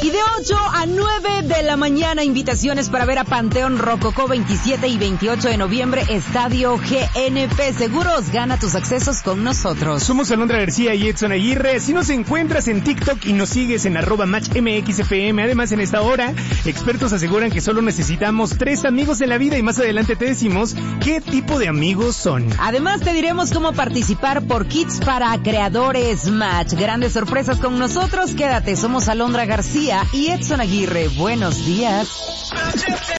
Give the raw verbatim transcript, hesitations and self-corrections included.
Y de ocho a nueve de la mañana, invitaciones para ver a Panteón Rococó veintisiete y veintiocho de noviembre, Estadio G N P Seguros. Gana tus accesos con nosotros. Somos Alondra García y Edson Aguirre. Si nos encuentras en TikTok y nos sigues en arroba match M X F M. Además, en esta hora, expertos aseguran que solo necesitamos tres amigos en la vida y más adelante te decimos qué tipo de amigos son. Además, te diremos cómo participar por kits para creadores Match. Grandes sorpresas con nosotros. Quédate, somos Alondra García y Edson Aguirre. Buenos días.